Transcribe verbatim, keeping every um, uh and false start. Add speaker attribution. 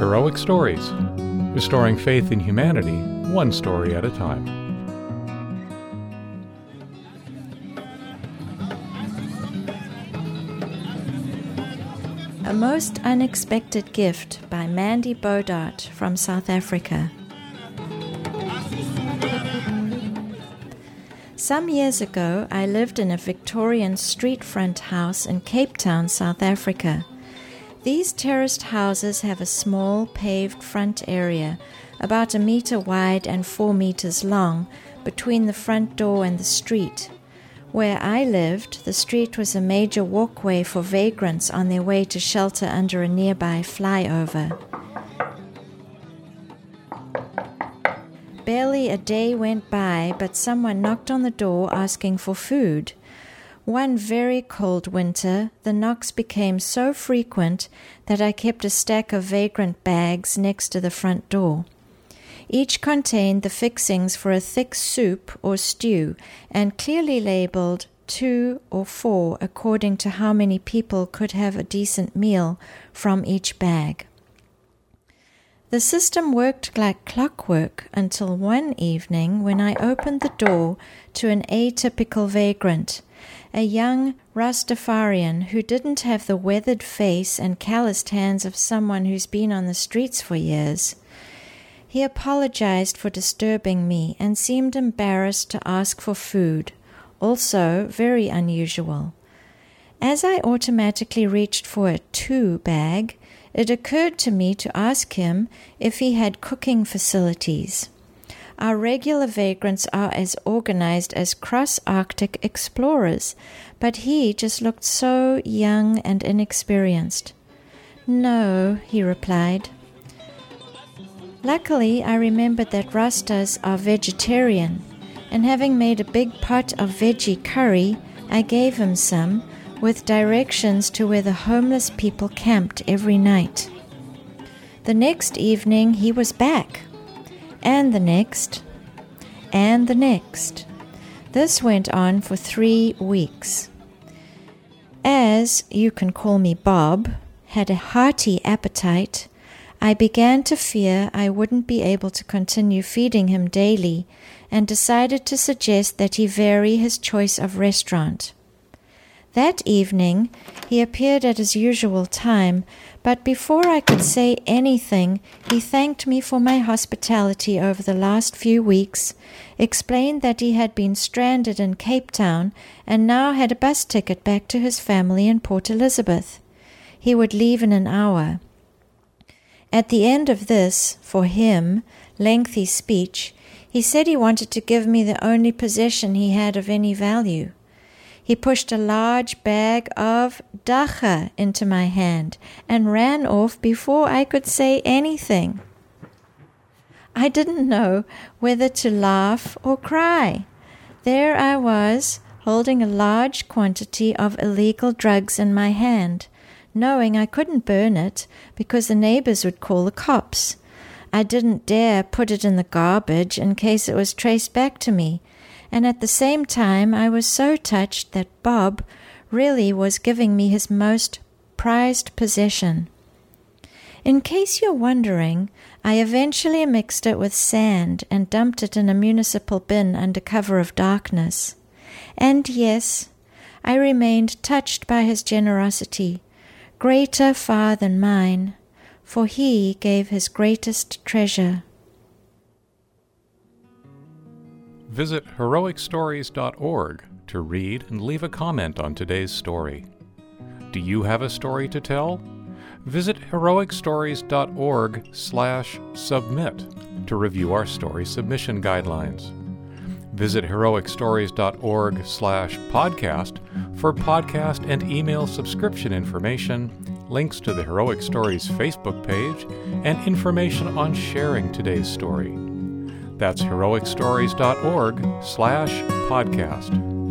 Speaker 1: Heroic Stories, restoring faith in humanity, one story at a time.
Speaker 2: A Most Unexpected Gift by Mandy Bodart from South Africa. Some years ago, I lived in a Victorian street front house in Cape Town, South Africa. These terraced houses have a small paved front area, about a meter wide and four meters long, between the front door and the street. Where I lived, the street was a major walkway for vagrants on their way to shelter under a nearby flyover. Barely a day went by, but someone knocked on the door asking for food. One very cold winter, the knocks became so frequent that I kept a stack of vagrant bags next to the front door. Each contained the fixings for a thick soup or stew and clearly labeled two or four according to how many people could have a decent meal from each bag. The system worked like clockwork until one evening when I opened the door to an atypical vagrant, a young Rastafarian who didn't have the weathered face and calloused hands of someone who's been on the streets for years. He apologized for disturbing me and seemed embarrassed to ask for food, also very unusual. As I automatically reached for a two bag, it occurred to me to ask him if he had cooking facilities. Our regular vagrants are as organized as cross-Arctic explorers, but he just looked so young and inexperienced. "No," he replied. Luckily, I remembered that Rastas are vegetarian, and having made a big pot of veggie curry, I gave him some, with directions to where the homeless people camped every night. The next evening he was back, and the next, and the next. This went on for three weeks. As, you can call me Bob, had a hearty appetite, I began to fear I wouldn't be able to continue feeding him daily and decided to suggest that he vary his choice of restaurant. That evening, he appeared at his usual time, but before I could say anything, he thanked me for my hospitality over the last few weeks, explained that he had been stranded in Cape Town and now had a bus ticket back to his family in Port Elizabeth. He would leave in an hour. At the end of this, for him, lengthy speech, he said he wanted to give me the only possession he had of any value. He pushed a large bag of dacha into my hand and ran off before I could say anything. I didn't know whether to laugh or cry. There I was, holding a large quantity of illegal drugs in my hand, knowing I couldn't burn it because the neighbors would call the cops. I didn't dare put it in the garbage in case it was traced back to me. And at the same time, I was so touched that Bob really was giving me his most prized possession. In case you're wondering, I eventually mixed it with sand and dumped it in a municipal bin under cover of darkness. And yes, I remained touched by his generosity, greater far than mine, for he gave his greatest treasure.
Speaker 1: Visit heroic stories dot org to read and leave a comment on today's story. Do you have a story to tell? Visit heroic stories dot org slash submit to review our story submission guidelines. Visit heroic stories dot org slash podcast for podcast and email subscription information, links to the Heroic Stories Facebook page, and information on sharing today's story. That's heroic stories dot org slash podcast.